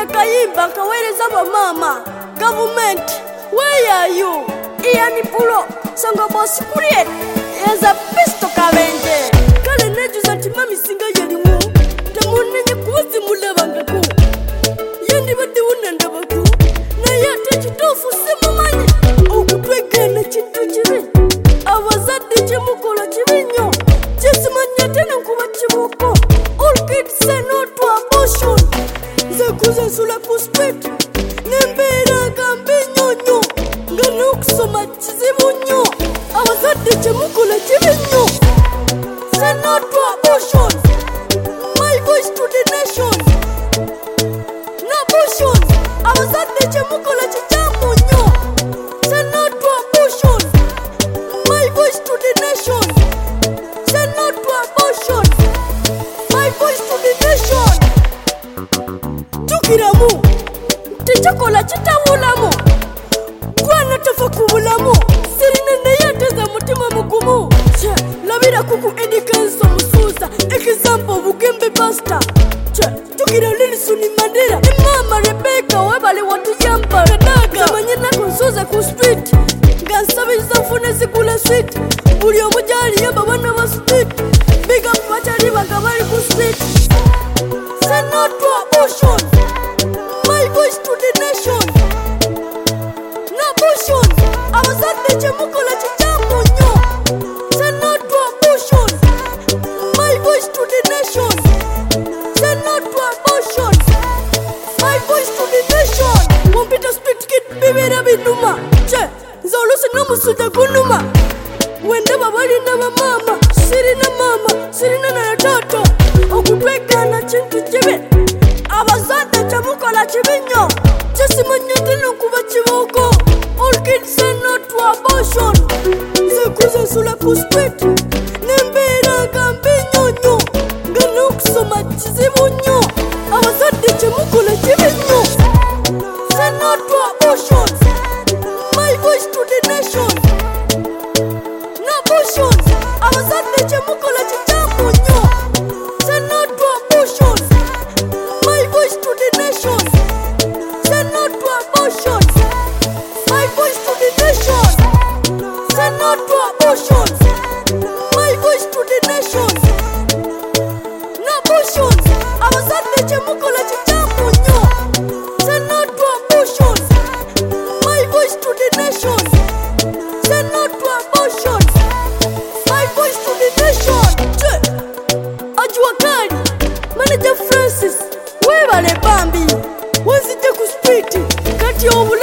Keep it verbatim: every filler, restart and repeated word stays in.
Kale kayimba kawereza ba mama. Government, where are you? Iani pulo, songo boss kuriet. Eza pisto kabenje. Kale nejuza timami singa yelimu. Tamunenye kuzi mulebanga ku. Yendi badi unenda baku. Na yate chitofu simumanye. Okutwekene chintu chibi. Awazadi chimukola chibinyo. Chisimanye tena kuba chimuko. All kids say no to abortion. Zekuze sula kuspet. Nembera kambi nyonyo. Ngana kusoma chizimunyo. Awazadi chimukola chibinyo. Say no to abortion. My voice to the nation. No abortion. Awazadi chimukola chichamunyo. Say no to abortion. My voice to the nation. Say no to abortion. My voice to the nation. Tukiramu. Tichakola chitawulamu. Kwana tofa kubulamu. Sirine neyateza mutima mugumu. Che, labira kuku edikenso musuza. Example bugembe basta. Che, tukira lili suni mandira. Imama Rebecca webale watu yamba. Kadaga zamanyina kunsuza ku street. Gansabi zafune zikula sweet. Buli omujali yamba wana wa street. Big up wachari bagabari ku street. Say no to abortion. My voice to the nation. No abortion. Awazade chemukola chichamunyo. Say no to abortion. My voice to the nation. Say no to abortion. My voice to the nation. Mumpita spit kid bibira binuma. Che, zolu sinamu suda kunuma. Wende babali na mama. Siri na mama. Siri na na toto. Okutweka na chintu chibi. Abazade chamukola chibinyo. Chisimanye tenu kuba chiboko. All kids say no to abortion. Zekuze sula kuspet. Nembera kambi nyonyo. Ngana kusoma chizimunyo. Abazade chamukola chibinyo. Say no to abortion. My voice to the nation. No abortion. Abazade chamukola chichamunyo. Say no to abortion. My voice to the nation. Say no to abortion. My voice to the nation. Say no to abortion. My voice to the nation. No abortion. Abazade chemukola chichamunyo. Say no to abortion. My voice to the nation. Say no to abortion. My voice to the nation. Che, Ajuakari, Manager Francis, webale bambi. Wazite ku street, kati obula